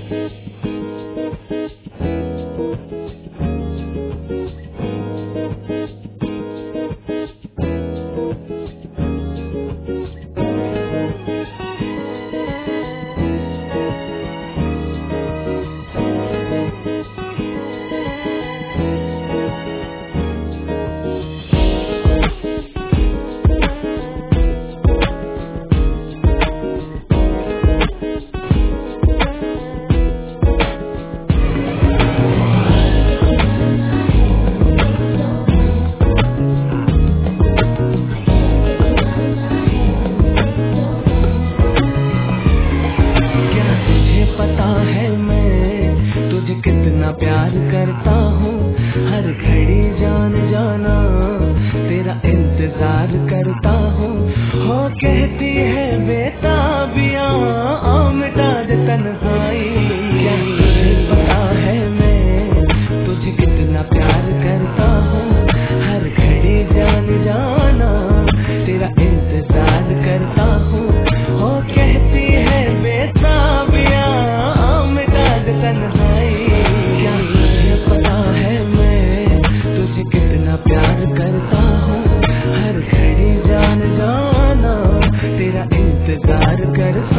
कितना प्यार करता हूँ, हर घड़ी जान जाना तेरा इंतजार करता हूँ। हो कहती है बेताबियाँ आओ मिटा दे तन्हाई, क्या तुझे पता है मैं तुझे कितना प्यार करता हूँ, हर घड़ी जान जाना तेरा इंतजार करता हूँ। हो कहती है बेताबियाँ आओ मिटा दे तन्हाई, कितना प्यार करता हूँ, हर घड़ी जान जाना तेरा इंतजार करता